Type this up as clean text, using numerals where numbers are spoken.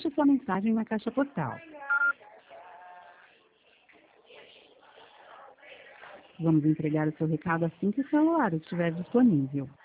deixe sua mensagem na caixa postal. Vamos entregar o seu recado assim que o celular estiver disponível.